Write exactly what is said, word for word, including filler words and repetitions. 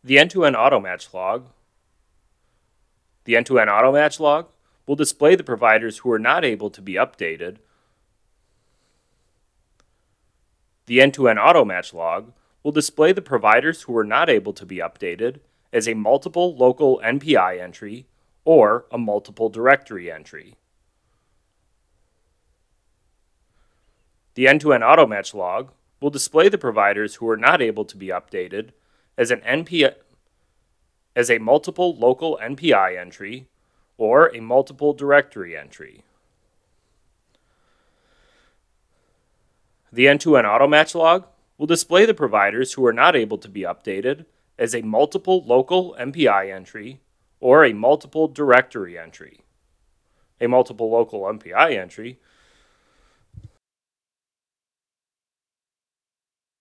The end-to-end auto match log. The end-to-end auto match log will display the providers who are not able to be updated. The end-to-end auto match log will display the providers who are not able to be updated as a multiple local N P I entry or a multiple directory entry. The end-to-end auto match log will display the providers who are not able to be updated as an N P I as a multiple local N P I entry or a multiple directory entry. The end-to-end auto match log will display the providers who are not able to be updated as a multiple local N P I entry or a multiple directory entry. A multiple local N P I entry